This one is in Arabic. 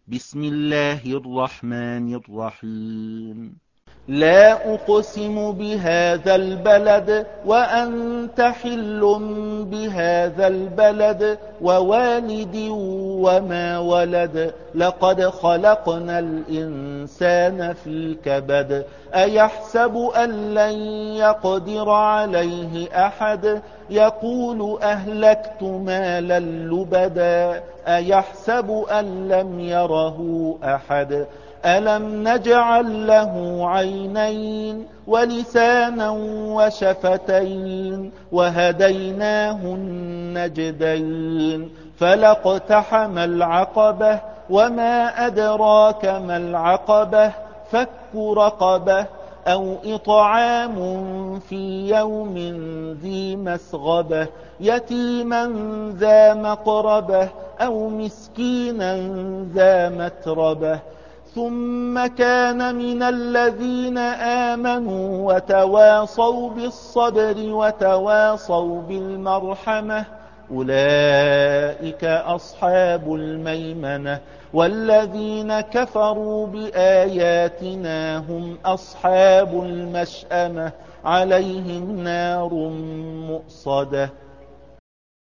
بسم الله الرحمن الرحيم. لا أقسم بهذا البلد وأنت حل بهذا البلد ووالد وما ولد لقد خلقنا الإنسان في كبد أيحسب أن لن يقدر عليه أحد يقول أهلكت مالا لبدا أيحسب أن لم يره أحد ألم نجعل له عينين ولسانا وشفتين وهديناه النجدين فلاقتحم العقبة وما أدراك ما العقبة فك رقبة أو إطعام في يوم ذي مسغبة يتيما ذا مقربة أو مسكينا ذا متربة ثم كان من الذين آمنوا وتواصوا بالصبر وتواصوا بالمرحمة أولئك أصحاب الميمنة والذين كفروا بآياتنا هم أصحاب المشأمة عليهم نار مؤصدة